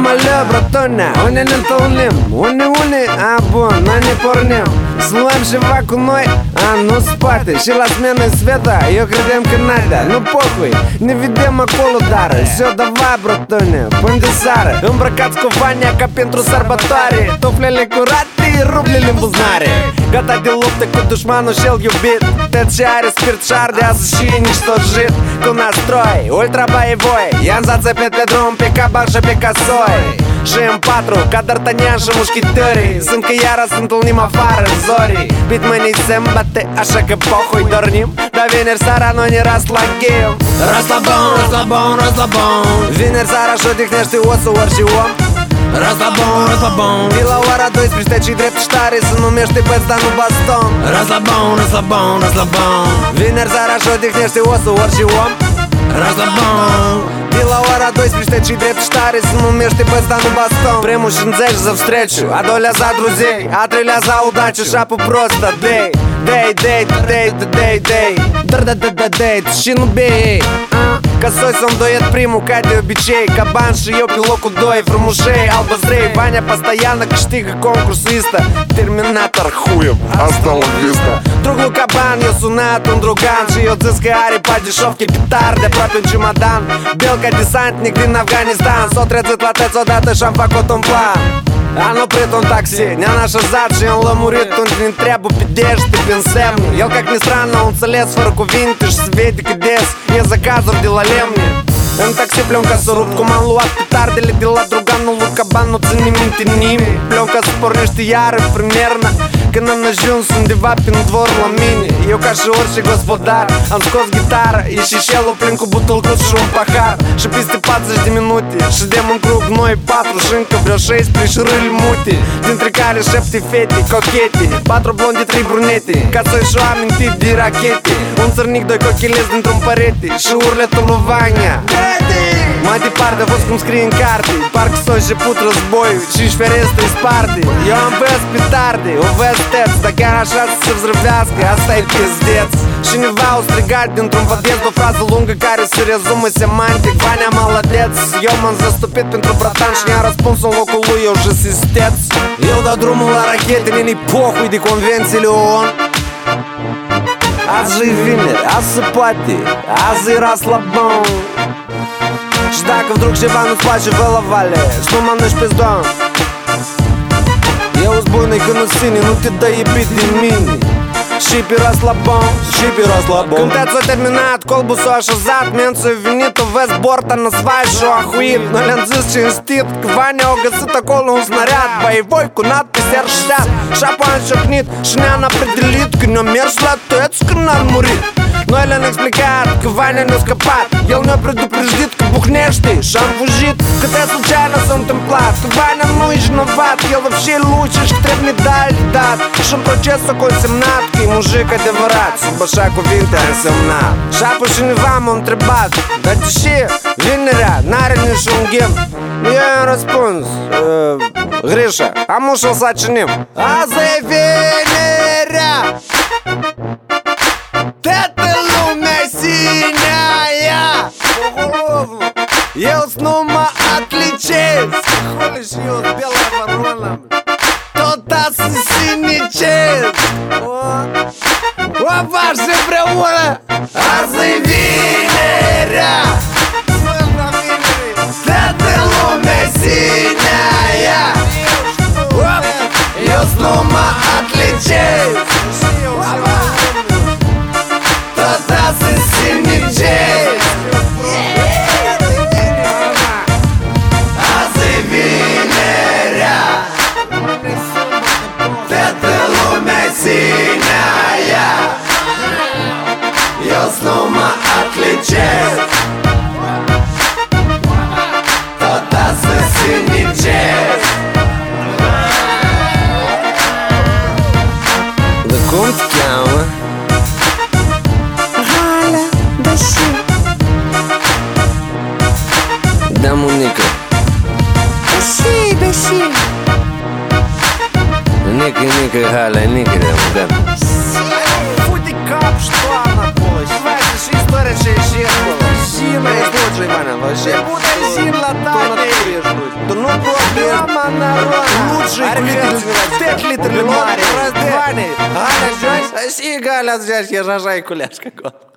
alea, bratone, unde ne întâlnim? Unde, a, bun, noi ne pornim. Să luăm ceva cu noi, a, nu spate. Și la smenă sveta, eu credem că nada. Nu pocui, ne vedem acolo, dar Все, давай, bratone, până de seară. Îmbrăcați cu vania ca pentru sărbătoare. Tuflele curate, rublele în buzunare. Gata de luptă cu dușmanul și-l iubit. Tăt ce are spirit și arde azi și nici tot jit. Cu nastroi, ultra boevoi. I-am zață pe drum, pe caban și pe casoi. Și în patru, ca D'Artagnan și mușchitării. Sunt că iară să întâlnim afară în zorii. Bit mâinii se îmbate, așa că pohoi dornim. Dar vineri seara noi ne raslaghem. Raslabon, raslabon, raslabon. Vineri seara și odihnește osul orice om. Raslabon, raslabon. De la ora 12 cei drept ștare se numește băț, dar nu baston. Raslabon, raslabon, raslabon. Vineri seara și odihnește osul orice om. Raslabon. De la ora 12 cei drept ștare se numește băț, dar nu baston. Primul și înțelegi за встречу, a doilea za друзей, a treilea za удачу, шапу просто дей. Дей, dei, și nu bei. Косой сам дует приму, ca de obicei. Caban și eu pe locul 2, frumușei, albăstrei. Vania постоянно câștigă concursuistă. Terminator хуев, asta la vista. Друг lui Caban, eu sunat un drugan. Și eu zis că are pe deșovche petarde aproape un ciumadan. Bel ca desantnic din Afganistan. S-o trezit la tăți odată și-am făcut un plan. Am oprit un taxi, ne-am așezat și am lămurit unde ne întreabă pe dește, pe însemne. El, как ни странно, он înțeles fără cuvinte și se vede că des e заказов de la lemne. În taxi pленка s-a rupt, cum am luat petardele de la druganul lui Caban, nu ține minte nimeni. Pленка se pornește iară, примерно când am ajuns undeva prin dvor la mine. Eu ca și orice gospodar am scos gitară, e și șelul plin cu butulcuț și un pahar. Și peste 40 de minute ședem în cruc noi 4 și încă vreo 16 șurâli mute, dintre care 7 fete cochete, 4 blonde, 3 brunete. Ca să-și o amintit de rachete, un țărnic, 2 cochelezi dintr-un părete și urletul lui Vania. Mai departe a fost cum scrie în carte, parcă s-o început războiul și își ferestre sparte. Eu am văz petarde, o văz tăți, dar chiar așa să se vzrăvească, asta-i pizdeț. Cineva a strigat dintr-un podest o frază lungă care se rezumă semantic: Vania молодец. Eu m-am zăstupit pentru bratan și i-am răspuns în locul lui: eu și sisteț. Eu dau drumul la rachete, mini pohui de convențiile OON. Azi e vineri, azi se poate, azi e raslabon. Și dacă vdруг ceva nu-ți place, vă la vale și nu mănânci pizdon. Eu-s bună că nu sine, nu te dă iubit din mine. Și pe raslabon, și pe raslabon. Când te-ți-a terminat, colbul s-a așezat, mențul a venit, o vezi borta на свай și-o ahuit. Noi le-am zis cinstit că Vania a găsit acolo un snariat boevoi cu надпись R60. Și-apoi am ciocnit și ne-am apredelit că ne-a mers la tăți când n-ar murit. Noi le-am explicat că Vania ne-a scăpat, el ne-a предупредit că buhnește și am fugit. Câte случайно s-a întâmplat, că Vania nu e vinovat, el вообще лучше și că trebuie medali dat. Și în proces s-a consemnat că e mujic adevărat, sub așa cuvinte a însemnat. Și apoi cineva m-a întrebat: dar de ce vinerea n-are niciun ghim? Eu i-am răspuns: Grisha, am ușă să cinim. Azi e vinerea, toată lumea sinea. Eu nu mă atlicez, și eu bela varona, tot să sinicez. O faci împreună. Azi e vinerea, toată lumea sinea. Eu nu mă atlicez, tot să sinicez. Eu nu mă atlicez, tot să sinicez. Da cum te cheamă? Галя, Баши. Da, Monica. Баши. Nica, Галя, Nica, да. Фу-ти кап, что она была? Хватит, что история ще исчезла. Зина, я слушаю, Ивана, вообще. Будто Зин латать. Да ну Мама народа, лучший кулитель, 5 литров моря, раздевание. Галя, здесь, Галя, здесь, я жажай куляшка.